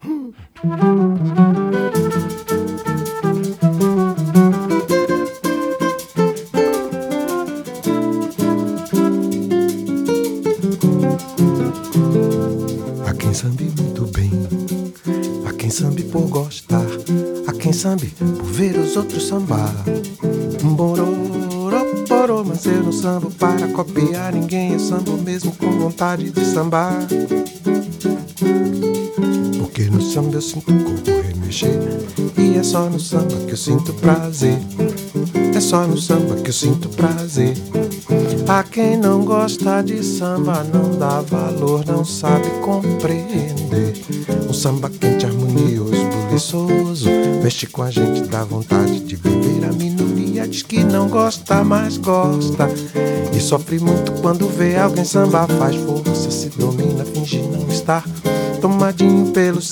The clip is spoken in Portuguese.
Há quem sambe muito bem, há quem sambe por gostar, há quem sambe por ver os outros sambar. Bororó, mas eu não sambo para copiar ninguém, eu sambo mesmo com vontade de sambar. Porque no samba eu sinto o corpo remexer, e é só no samba que eu sinto prazer. É só no samba que eu sinto prazer. A quem não gosta de samba não dá valor, não sabe compreender. Um samba quente, harmonioso, buliçoso, mexe com a gente, dá vontade de viver. A minoria diz que não gosta, mas gosta, e sofre muito quando vê alguém sambar. Faz força, se domina, finge não estar tomadinho pelo